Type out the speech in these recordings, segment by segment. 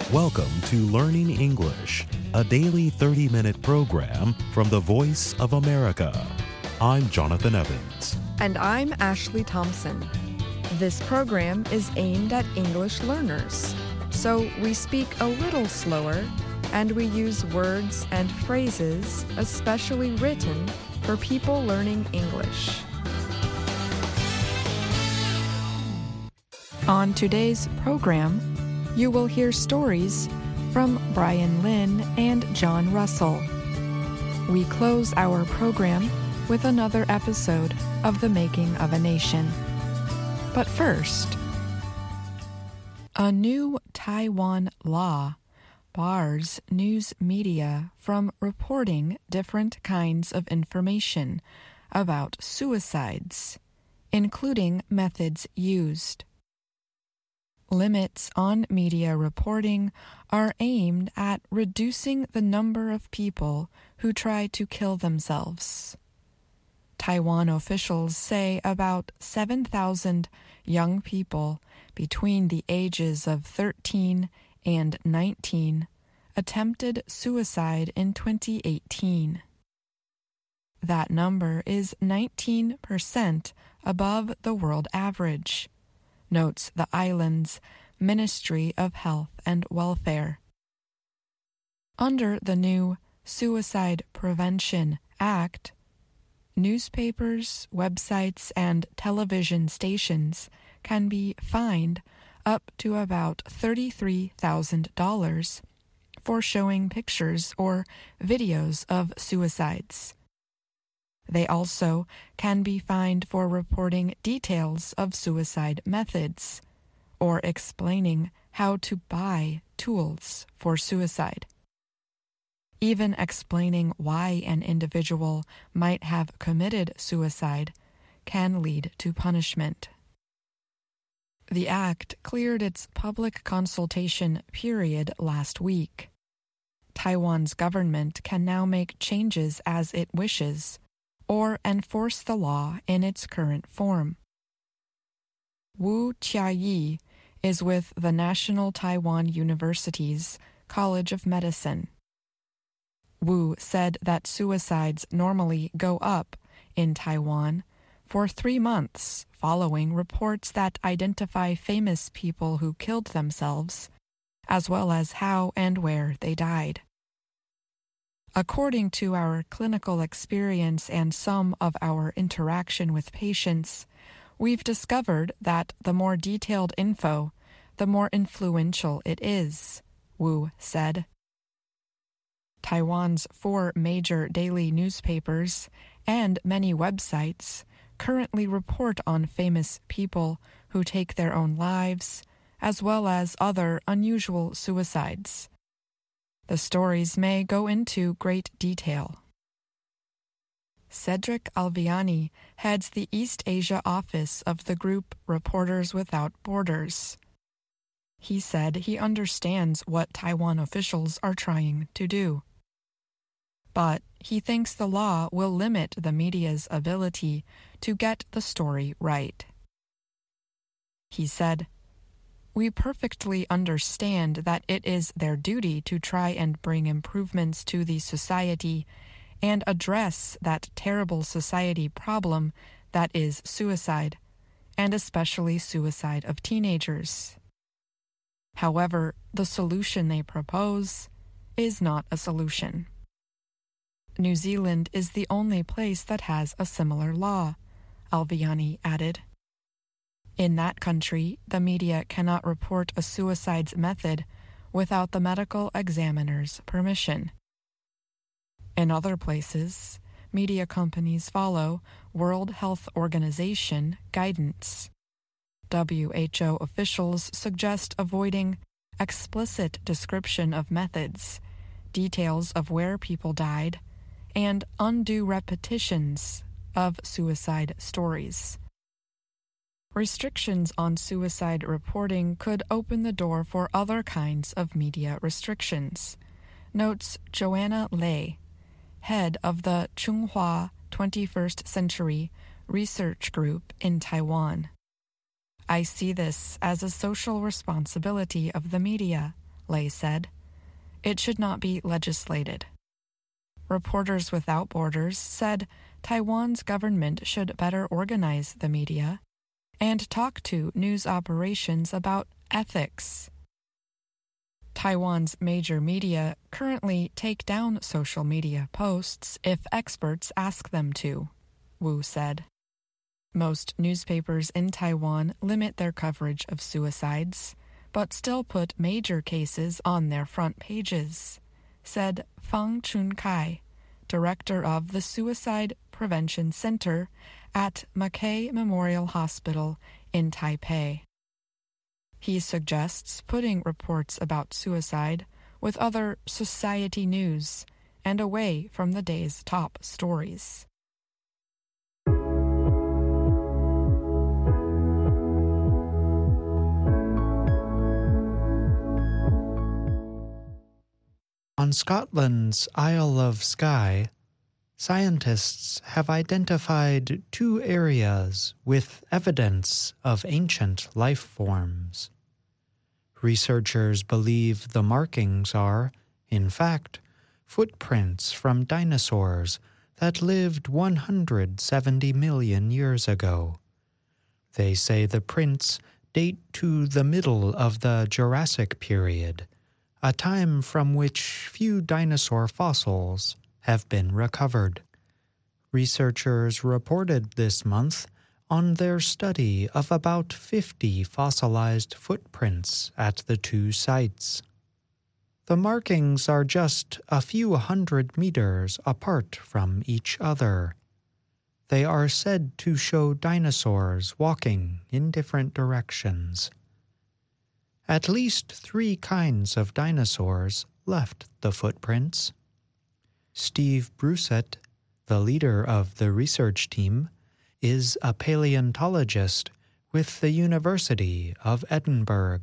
Welcome to Learning English, a daily 30-minute program from the Voice of America. I'm Jonathan Evans. And I'm Ashley Thompson. This program is aimed at English learners, so we speak a little slower and we use words and phrases especially written for people learning English. On today's program, you will hear stories from Brian Lynn and John Russell. We close our program with another episode of The Making of a Nation. But first, a new Taiwan law bars news media from reporting different kinds of information about suicides, including methods used. Limits on media reporting are aimed at reducing the number of people who try to kill themselves. Taiwan officials say about 7,000 young people between the ages of 13 and 19 attempted suicide in 2018. That number is 19% above the world average, notes the island's Ministry of Health and Welfare. Under the new Suicide Prevention Act, newspapers, websites, and television stations can be fined up to about $33,000 for showing pictures or videos of suicides. They also can be fined for reporting details of suicide methods or explaining how to buy tools for suicide. Even explaining why an individual might have committed suicide can lead to punishment. The act cleared its public consultation period last week. Taiwan's government can now make changes as it wishes or enforce the law in its current form. Wu Chia-yi is with the National Taiwan University's College of Medicine. Wu said that suicides normally go up in Taiwan for 3 months following reports that identify famous people who killed themselves, as well as how and where they died. According to our clinical experience and some of our interaction with patients, we've discovered that the more detailed info, the more influential it is, Wu said. Taiwan's 4 major daily newspapers and many websites currently report on famous people who take their own lives, as well as other unusual suicides. The stories may go into great detail. Cedric Alviani heads the East Asia office of the group Reporters Without Borders. He said he understands what Taiwan officials are trying to do. But he thinks the law will limit the media's ability to get the story right. He said, "We perfectly understand that it is their duty to try and bring improvements to the society and address that terrible society problem that is suicide, and especially suicide of teenagers. However, the solution they propose is not a solution." New Zealand is the only place that has a similar law, Alviani added. In that country, the media cannot report a suicide's method without the medical examiner's permission. In other places, media companies follow World Health Organization guidance. WHO officials suggest avoiding explicit description of methods, details of where people died, and undue repetitions of suicide stories. Restrictions on suicide reporting could open the door for other kinds of media restrictions, notes Joanna Lei, head of the Tsinghua 21st Century Research Group in Taiwan. "I see this as a social responsibility of the media," Lei said. It should not be legislated. Reporters Without Borders said Taiwan's government should better organize the media and talk to news operations about ethics. Taiwan's major media currently take down social media posts if experts ask them to, Wu said. Most newspapers in Taiwan limit their coverage of suicides, but still put major cases on their front pages, said Fang Chunkai, director of the Suicide Prevention Center at Mackay Memorial Hospital in Taipei. He suggests putting reports about suicide with other society news and away from the day's top stories. On Scotland's Isle of Skye, scientists have identified 2 areas with evidence of ancient life forms. Researchers believe the markings are, in fact, footprints from dinosaurs that lived 170 million years ago. They say the prints date to the middle of the Jurassic period, a time from which few dinosaur fossils have been recovered. Researchers reported this month on their study of about 50 fossilized footprints at the 2 sites. The markings are just a few hundred meters apart from each other. They are said to show dinosaurs walking in different directions. At least 3 kinds of dinosaurs left the footprints. Steve Brusett, the leader of the research team, is a paleontologist with the University of Edinburgh.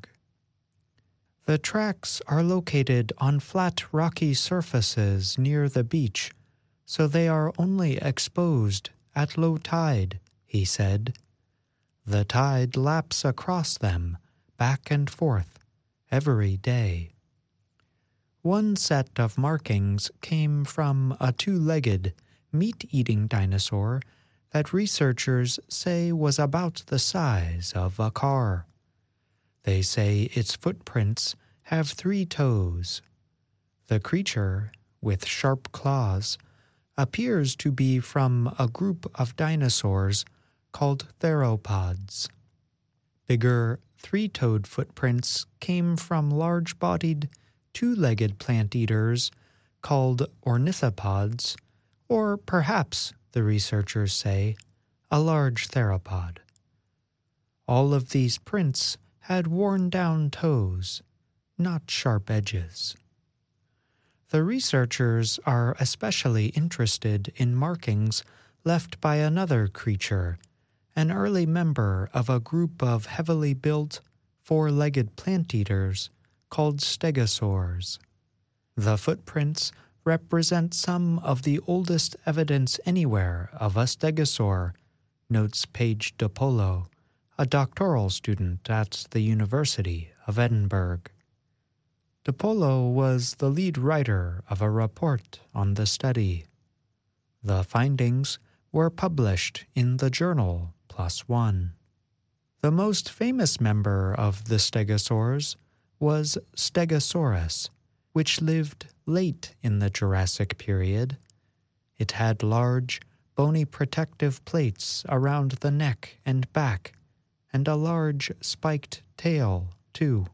The tracks are located on flat rocky surfaces near the beach, so they are only exposed at low tide, he said. The tide laps across them, back and forth, every day. One set of markings came from a 2-legged, meat-eating dinosaur that researchers say was about the size of a car. They say its footprints have 3 toes. The creature, with sharp claws, appears to be from a group of dinosaurs called theropods. Bigger 3-toed footprints came from large-bodied, 2-legged plant eaters called ornithopods, or perhaps, the researchers say, a large theropod. All of these prints had worn-down toes, not sharp edges. The researchers are especially interested in markings left by another creature, an early member of a group of heavily built, 4-legged plant eaters called stegosaurs. The footprints represent some of the oldest evidence anywhere of a stegosaur, notes Paige DiPolo, a doctoral student at the University of Edinburgh. DiPolo was the lead writer of a report on the study. The findings were published in the journal PLOS ONE. The most famous member of the stegosaurs was Stegosaurus, which lived late in the Jurassic period. It had large, bony protective plates around the neck and back, and a large spiked tail, too.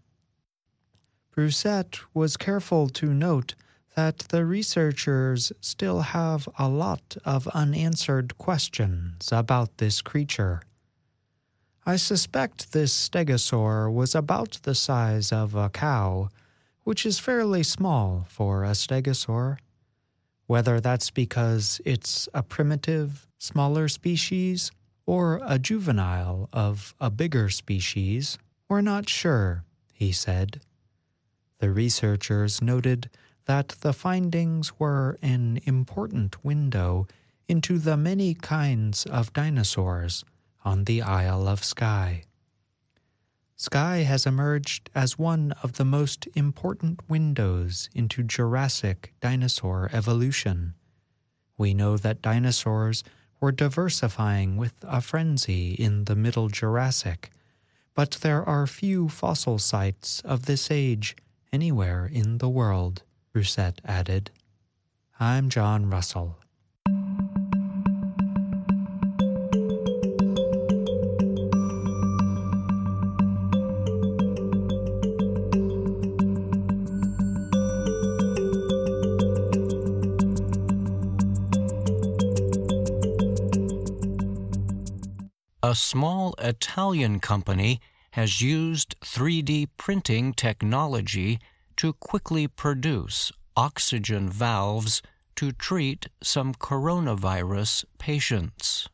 Brusett was careful to note that the researchers still have a lot of unanswered questions about this creature. I suspect this stegosaur was about the size of a cow, which is fairly small for a stegosaur. Whether that's because it's a primitive, smaller species or a juvenile of a bigger species, we're not sure, he said. The researchers noted that the findings were an important window into the many kinds of dinosaurs on the Isle of Skye. Skye has emerged as one of the most important windows into Jurassic dinosaur evolution. We know that dinosaurs were diversifying with a frenzy in the Middle Jurassic, but there are few fossil sites of this age anywhere in the world, Rousset added. I'm John Russell. A small Italian company has used 3D printing technology to quickly produce oxygen valves to treat some coronavirus patients.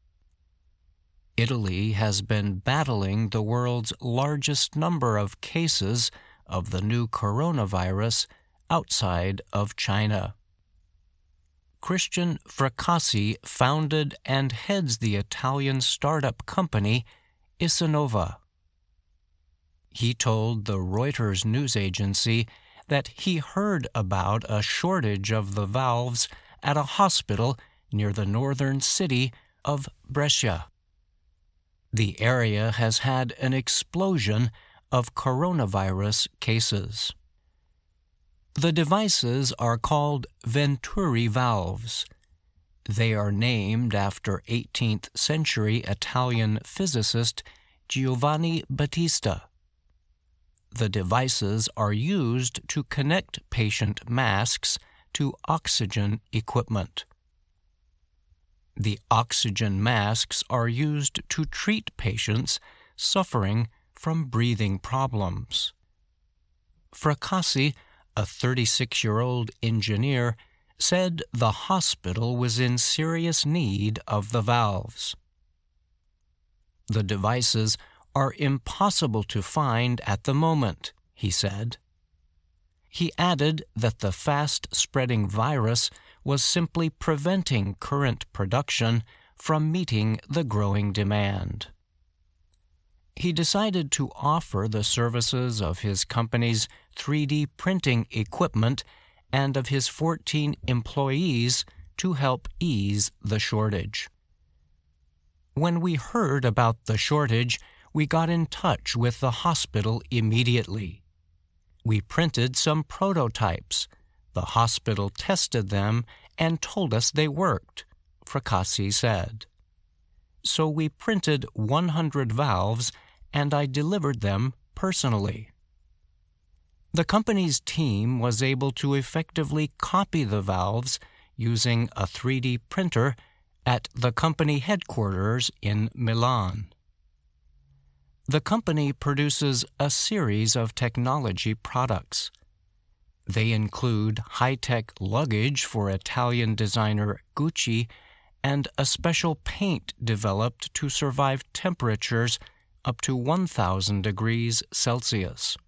Italy has been battling the world's largest number of cases of the new coronavirus outside of China. Christian Fracassi founded and heads the Italian startup company Isanova. He told the Reuters news agency that he heard about a shortage of the valves at a hospital near the northern city of Brescia. The area has had an explosion of coronavirus cases. The devices are called Venturi valves. They are named after 18th century Italian physicist Giovanni Battista. The devices are used to connect patient masks to oxygen equipment. The oxygen masks are used to treat patients suffering from breathing problems. Fracassi, a 36-year-old engineer, said the hospital was in serious need of the valves. The devices are impossible to find at the moment, he said. He added that the fast-spreading virus was simply preventing current production from meeting the growing demand. He decided to offer the services of his company's 3D printing equipment and of his 14 employees to help ease the shortage. When we heard about the shortage, we got in touch with the hospital immediately. We printed some prototypes. The hospital tested them and told us they worked, Fracassi said. So we printed 100 valves and I delivered them personally. The company's team was able to effectively copy the valves using a 3D printer at the company headquarters in Milan. The company produces a series of technology products. They include high-tech luggage for Italian designer Gucci and a special paint developed to survive temperatures up to 1,000 degrees Celsius.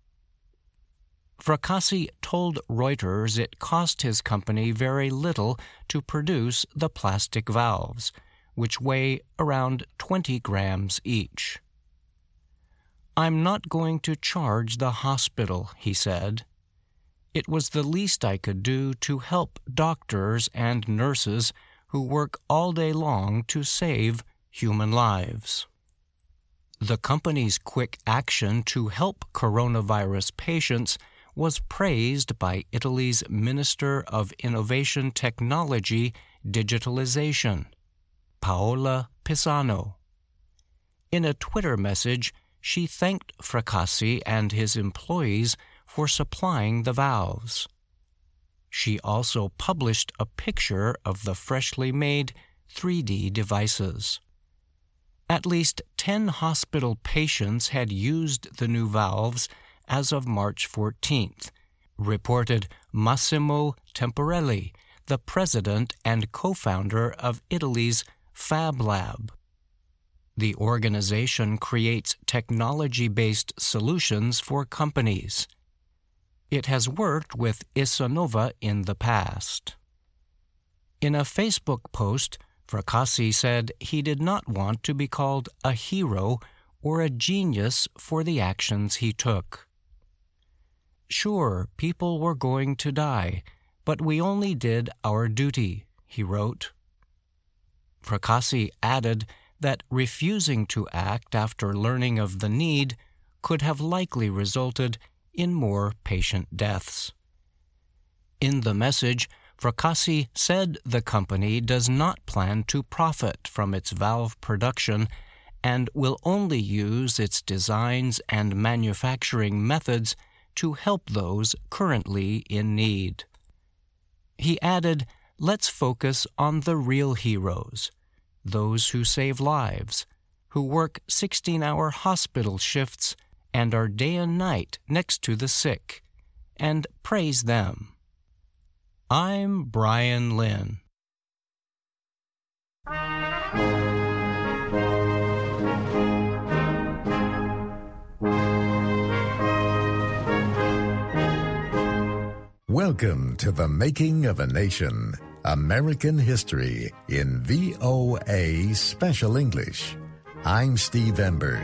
Fracassi told Reuters it cost his company very little to produce the plastic valves, which weigh around 20 grams each. I'm not going to charge the hospital, he said. It was the least I could do to help doctors and nurses who work all day long to save human lives. The company's quick action to help coronavirus patients was praised by Italy's Minister of Innovation Technology Digitalization, Paola Pisano. In a Twitter message, she thanked Fracassi and his employees for supplying the valves. She also published a picture of the freshly made 3D devices. At least 10 hospital patients had used the new valves as of March 14th, reported Massimo Temporelli, the president and co-founder of Italy's Fab Lab. The organization creates technology-based solutions for companies. It has worked with Isanova in the past. In a Facebook post, Fracassi said he did not want to be called a hero or a genius for the actions he took. Sure, people were going to die, but we only did our duty, he wrote. Fracassi added that refusing to act after learning of the need could have likely resulted in more patient deaths. In the message, Fracassi said the company does not plan to profit from its valve production and will only use its designs and manufacturing methods to help those currently in need. He added, "Let's focus on the real heroes, those who save lives, who work 16-hour hospital shifts and are day and night next to the sick, and praise them." I'm Brian Lynn. Welcome to The Making of a Nation, American History in VOA Special English. I'm Steve Ember.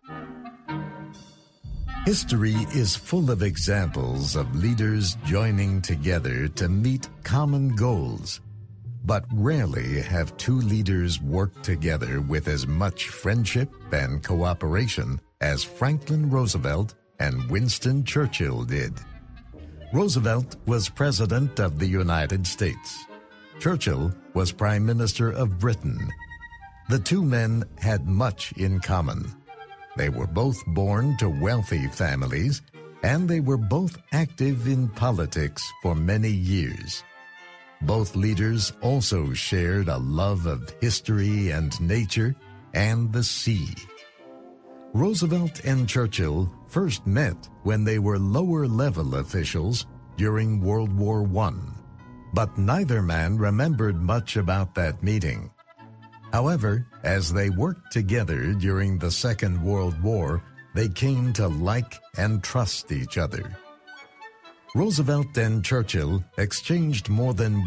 History is full of examples of leaders joining together to meet common goals. But rarely have two leaders worked together with as much friendship and cooperation as Franklin Roosevelt and Winston Churchill did. Roosevelt was President of the United States. Churchill was Prime Minister of Britain. The two men had much in common. They were both born to wealthy families, and they were both active in politics for many years. Both leaders also shared a love of history and nature and the sea. Roosevelt and Churchill first met when they were lower-level officials during World War I, but neither man remembered much about that meeting. However, as they worked together during the Second World War, they came to like and trust each other. Roosevelt and Churchill exchanged more than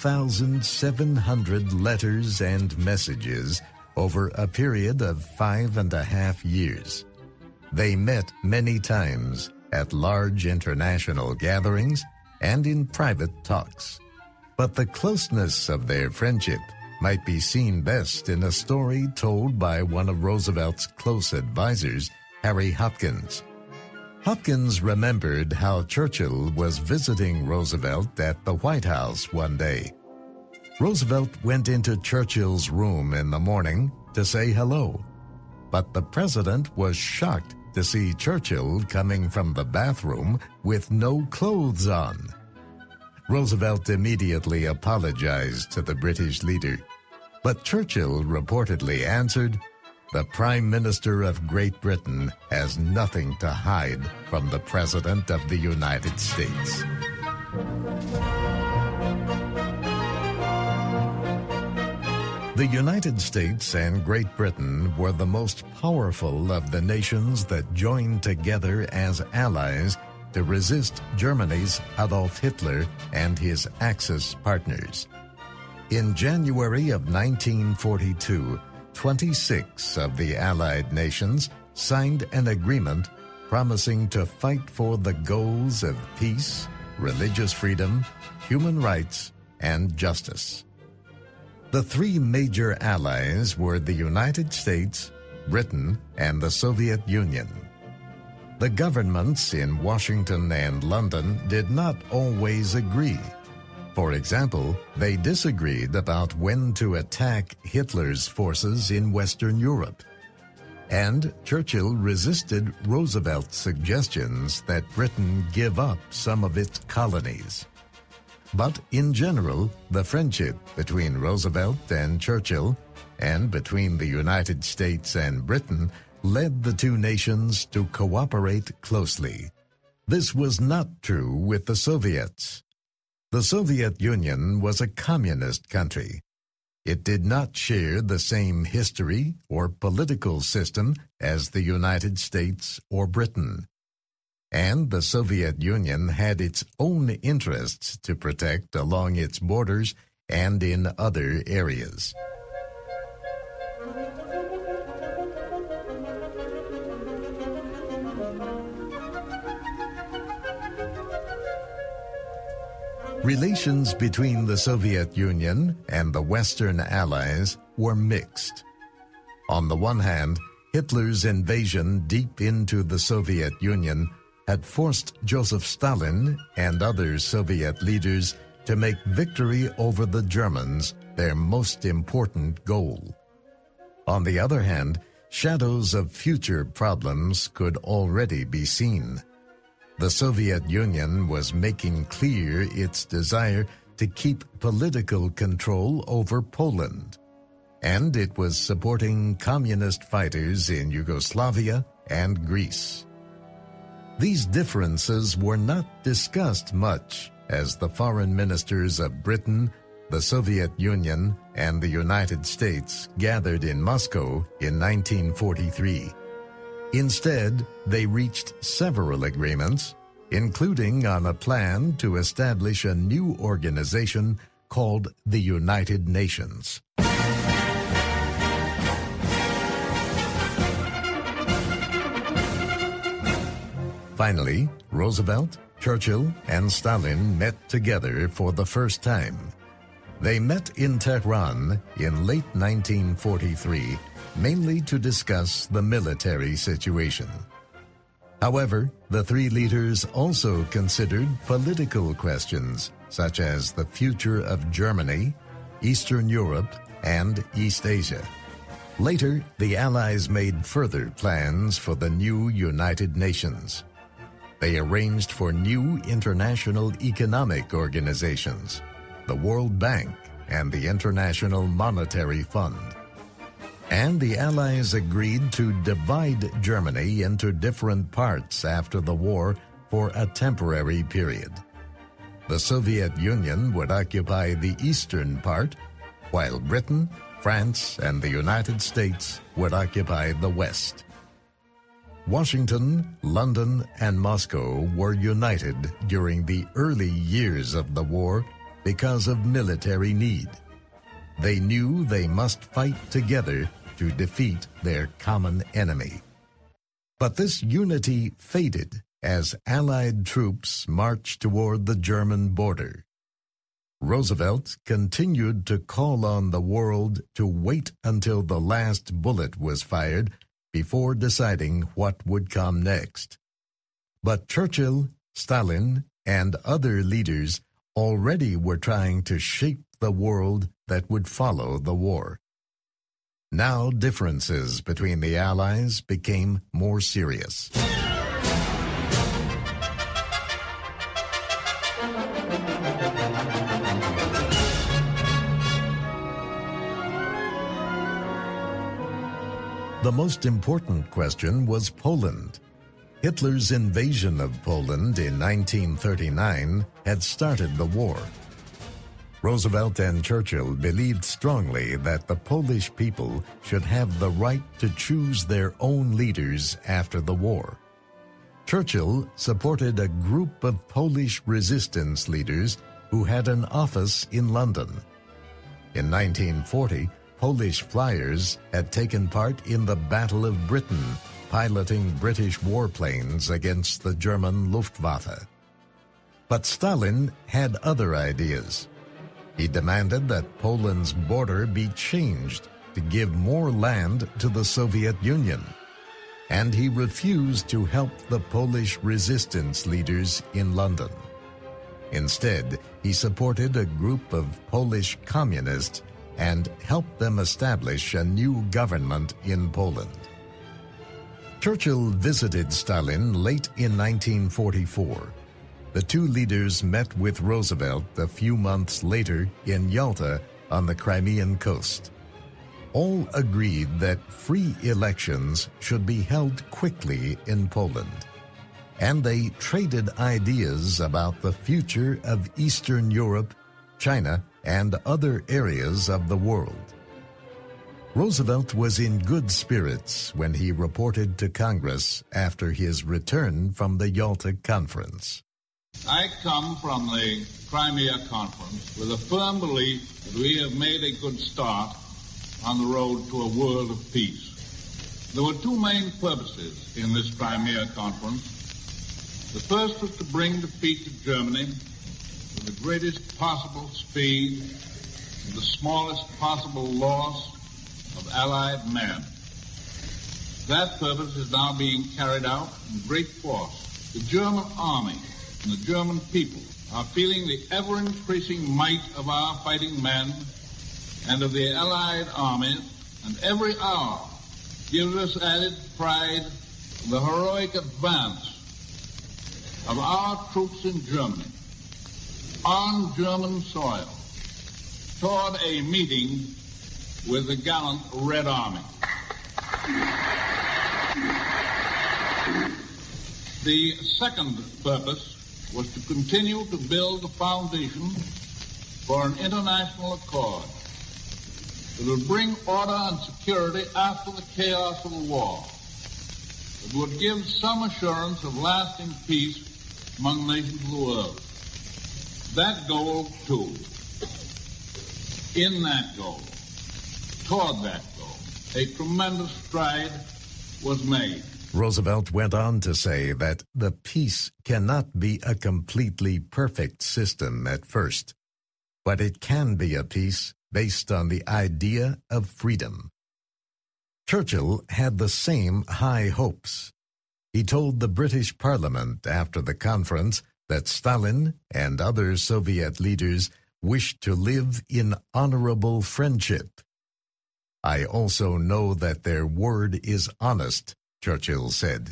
1,700 letters and messages over a period of 5.5 years. They met many times at large international gatherings and in private talks. But the closeness of their friendship might be seen best in a story told by one of Roosevelt's close advisors, Harry Hopkins. Hopkins remembered how Churchill was visiting Roosevelt at the White House one day. Roosevelt went into Churchill's room in the morning to say hello, but the president was shocked to see Churchill coming from the bathroom with no clothes on. Roosevelt immediately apologized to the British leader, but Churchill reportedly answered, "The Prime Minister of Great Britain has nothing to hide from the President of the United States." The United States and Great Britain were the most powerful of the nations that joined together as allies to resist Germany's Adolf Hitler and his Axis partners. In January of 1942, 26 of the Allied nations signed an agreement promising to fight for the goals of peace, religious freedom, human rights, and justice. The three major allies were the United States, Britain, and the Soviet Union. The governments in Washington and London did not always agree. For example, they disagreed about when to attack Hitler's forces in Western Europe. And Churchill resisted Roosevelt's suggestions that Britain give up some of its colonies. But in general, the friendship between Roosevelt and Churchill, and between the United States and Britain, led the two nations to cooperate closely. This was not true with the Soviets. The Soviet Union was a communist country. It did not share the same history or political system as the United States or Britain. And the Soviet Union had its own interests to protect along its borders and in other areas. Relations between the Soviet Union and the Western Allies were mixed. On the one hand, Hitler's invasion deep into the Soviet Union had forced Joseph Stalin and other Soviet leaders to make victory over the Germans their most important goal. On the other hand, shadows of future problems could already be seen. The Soviet Union was making clear its desire to keep political control over Poland, and it was supporting communist fighters in Yugoslavia and Greece. These differences were not discussed much as the foreign ministers of Britain, the Soviet Union, and the United States gathered in Moscow in 1943. Instead, they reached several agreements, including on a plan to establish a new organization called the United Nations. Finally, Roosevelt, Churchill, and Stalin met together for the first time. They met in Tehran in late 1943, mainly to discuss the military situation. However, the three leaders also considered political questions, such as the future of Germany, Eastern Europe, and East Asia. Later, the Allies made further plans for the new United Nations. They arranged for new international economic organizations, the World Bank and the International Monetary Fund. And the Allies agreed to divide Germany into different parts after the war for a temporary period. The Soviet Union would occupy the eastern part, while Britain, France, and the United States would occupy the west. Washington, London, and Moscow were united during the early years of the war because of military need. They knew they must fight together to defeat their common enemy. But this unity faded as Allied troops marched toward the German border. Roosevelt continued to call on the world to wait until the last bullet was fired before deciding what would come next. But Churchill, Stalin, and other leaders already were trying to shape the world that would follow the war. Now differences between the Allies became more serious. The most important question was Poland. Hitler's invasion of Poland in 1939 had started the war. Roosevelt and Churchill believed strongly that the Polish people should have the right to choose their own leaders after the war. Churchill supported a group of Polish resistance leaders who had an office in London. In 1940, Polish flyers had taken part in the Battle of Britain, piloting British warplanes against the German Luftwaffe. But Stalin had other ideas. He demanded that Poland's border be changed to give more land to the Soviet Union, and he refused to help the Polish resistance leaders in London. Instead, he supported a group of Polish communists and helped them establish a new government in Poland. Churchill visited Stalin late in 1944. The two leaders met with Roosevelt a few months later in Yalta on the Crimean coast. All agreed that free elections should be held quickly in Poland, and they traded ideas about the future of Eastern Europe, China, and other areas of the world. Roosevelt was in good spirits when he reported to Congress after his return from the Yalta Conference. I come from the Crimea Conference with a firm belief that we have made a good start on the road to a world of peace. There were two main purposes in this Crimea Conference. The first was to bring defeat to Germany, the with the greatest possible speed and the smallest possible loss of Allied men. That purpose is now being carried out in great force. The German army and the German people are feeling the ever-increasing might of our fighting men and of the Allied armies, and every hour gives us added pride of the heroic advance of our troops in Germany, on German soil, toward a meeting with the gallant Red Army. The second purpose was to continue to build the foundation for an international accord that would bring order and security after the chaos of the war, that would give some assurance of lasting peace among nations of the world. That goal, too, in that goal, toward that goal, a tremendous stride was made. Roosevelt went on to say that the peace cannot be a completely perfect system at first, but it can be a peace based on the idea of freedom. Churchill had the same high hopes. He told the British Parliament after the conference that Stalin and other Soviet leaders wished to live in honorable friendship. "I also know that their word is honest," Churchill said.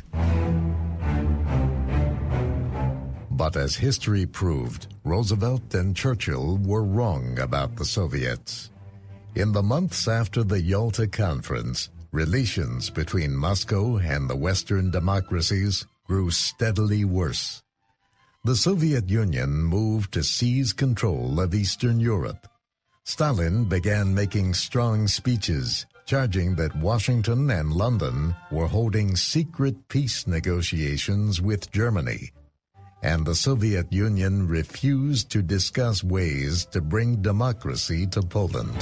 But as history proved, Roosevelt and Churchill were wrong about the Soviets. In the months after the Yalta Conference, relations between Moscow and the Western democracies grew steadily worse. The Soviet Union moved to seize control of Eastern Europe. Stalin began making strong speeches, charging that Washington and London were holding secret peace negotiations with Germany, and the Soviet Union refused to discuss ways to bring democracy to Poland.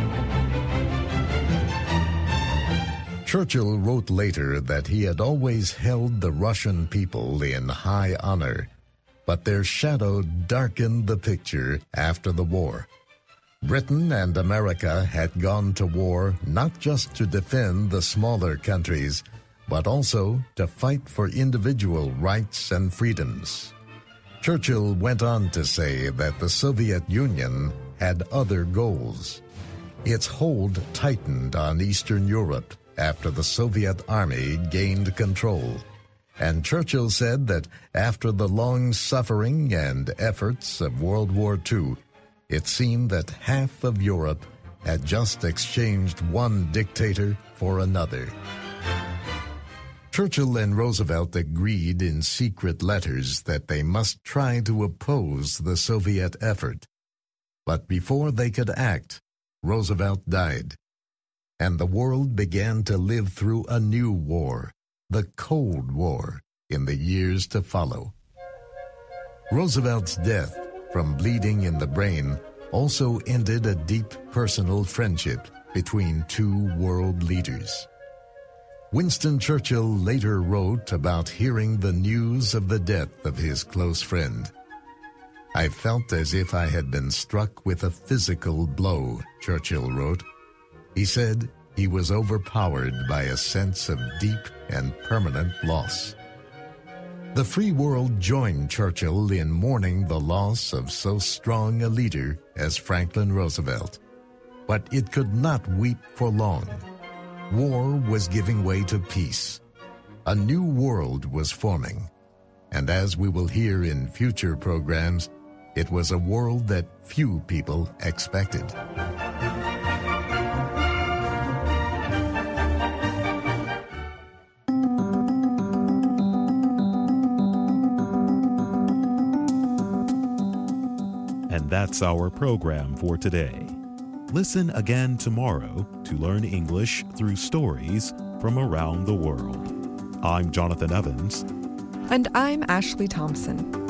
Churchill wrote later that he had always held the Russian people in high honor, but their shadow darkened the picture after the war. Britain and America had gone to war not just to defend the smaller countries, but also to fight for individual rights and freedoms. Churchill went on to say that the Soviet Union had other goals. Its hold tightened on Eastern Europe after the Soviet army gained control. And Churchill said that after the long suffering and efforts of World War II, it seemed that half of Europe had just exchanged one dictator for another. Churchill and Roosevelt agreed in secret letters that they must try to oppose the Soviet effort. But before they could act, Roosevelt died, and the world began to live through a new war, the Cold War, in the years to follow. Roosevelt's death from bleeding in the brain also ended a deep personal friendship between two world leaders. Winston Churchill later wrote about hearing the news of the death of his close friend. "I felt as if I had been struck with a physical blow," Churchill wrote. He said he was overpowered by a sense of deep and permanent loss. The free world joined Churchill in mourning the loss of so strong a leader as Franklin Roosevelt. But it could not weep for long. War was giving way to peace. A new world was forming. And as we will hear in future programs, it was a world that few people expected. And that's our program for today. Listen again tomorrow to learn English through stories from around the world. I'm Jonathan Evans. And I'm Ashley Thompson.